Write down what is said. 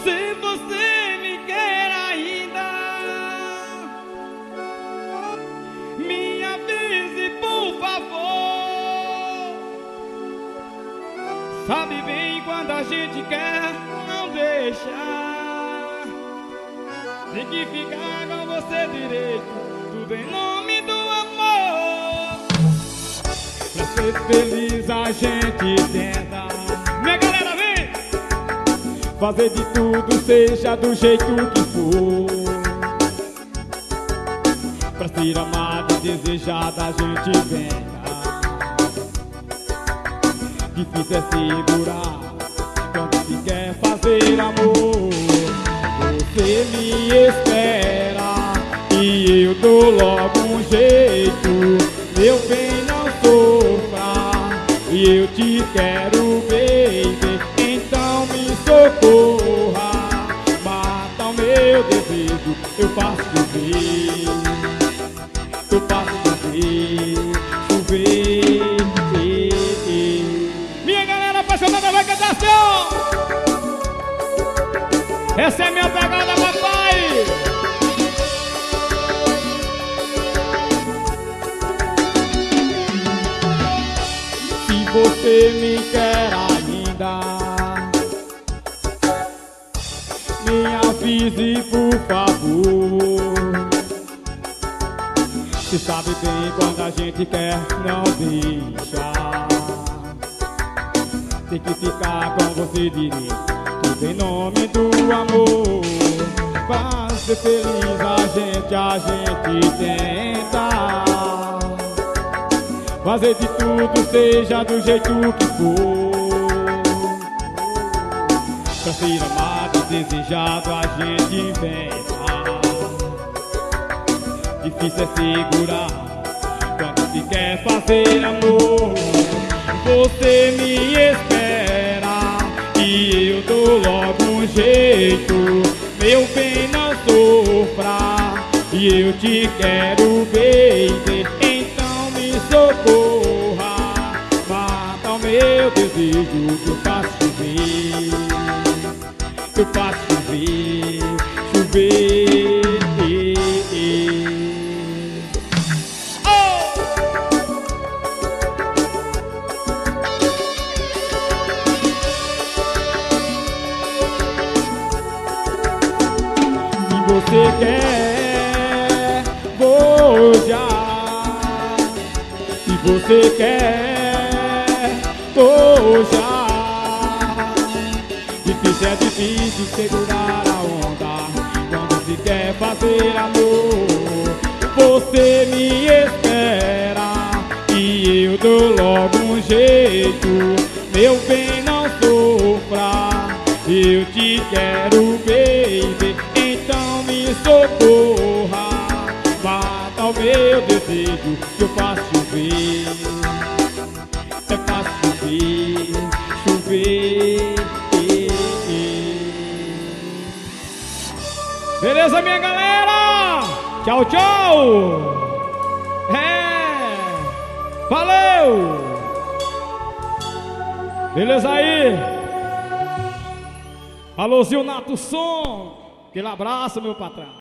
Se você me quer ainda, me avise, por favor. Sabe bem quando a gente quer, não deixar. Tem que ficar com você direito, tudo em nome do amor. Pra ser feliz a gente tenta. Minha galera, vem! Fazer de tudo, seja do jeito que for. Pra ser amada e desejada a gente tenta. Difícil é segurar quando se quer fazer amor. Você me espera e eu dou logo um jeito. Meu bem, não sofra, e eu te quero, baby. Então me socorra, mata o meu desejo. Eu faço chover, eu faço chover, chover. Minha galera apaixonada vai cantar assim, ó. Essa é minha pegada, papai. Se você me quer ainda, me avise, por favor. Você sabe bem quando a gente quer, não deixa. Tem que ficar com você direito, tudo em nome do amor. Pra ser feliz a gente tenta. Fazer de tudo, seja do jeito que for. Pra ser amado e desejado a gente inventa. Difícil é segurar quando se quer fazer amor. Você me espera e eu dou logo um jeito. Meu bem, não sofra, e eu te quero, baby. Então me socorra, mata o meu desejo. Que eu faço chover, eu faço chover, chover. Você quer, vou já. Se você quer, vou já. Difícil segurar a onda quando se quer fazer amor. Você me espera e eu dou logo um jeito. Meu bem, não sofra, eu te quero, baby. Então me socorra, mata o meu desejo. Que eu faço chover, eu faço chover, chover. Beleza, minha galera? Tchau, tchau. Valeu. Beleza aí? Alô, Zilnato Som. Aquele abraço, meu patrão.